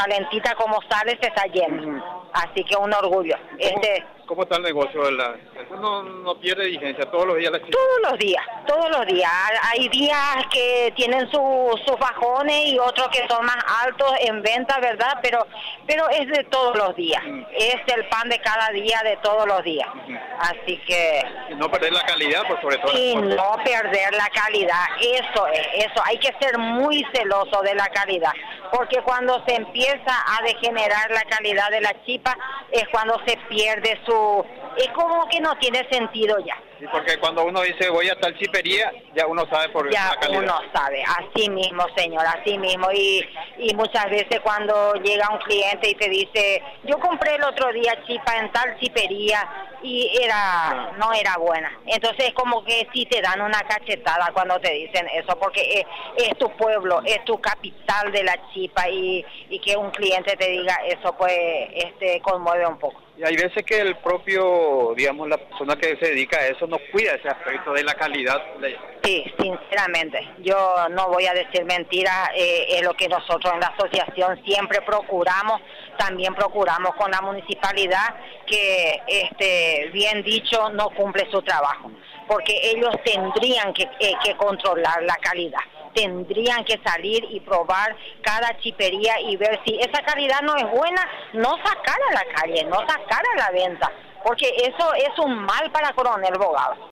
calentita como sale se está yendo. Ujú. Así que un orgullo. ¿Cómo está el negocio? Eso no pierde vigencia todos los días la chipa. Todos los días. Hay días que tienen sus bajones y otros que son más altos en venta, ¿verdad? Pero es de todos los días. Es el pan de cada día, de todos los días. Así que... Y no perder la calidad, pues sobre todo. Y no perder la calidad, eso. Hay que ser muy celoso de la calidad. Porque cuando se empieza a degenerar la calidad de la chipa, es cuando se pierde es como que no tiene sentido ya. Sí, porque cuando uno dice voy a tal chipería, ya uno sabe por la calidad. Ya uno sabe, así mismo, señor, así mismo. Y muchas veces cuando llega un cliente y te dice, yo compré el otro día chipa en tal chipería y no era buena. Entonces es como que sí te dan una cachetada cuando te dicen eso, porque es tu pueblo, es tu capital de la chipa, y que un cliente te diga eso, pues conmueve un poco. Y hay veces que el propio, digamos, la persona que se dedica a eso no cuida ese aspecto de la calidad. Sí, sinceramente, yo no voy a decir mentiras, es lo que nosotros en la asociación siempre procuramos, también procuramos con la municipalidad, que bien dicho no cumple su trabajo, porque ellos tendrían que controlar la calidad. Tendrían que salir y probar cada chipería y ver si esa calidad no es buena, no sacar a la calle, no sacar a la venta, porque eso es un mal para Coronel Bogado.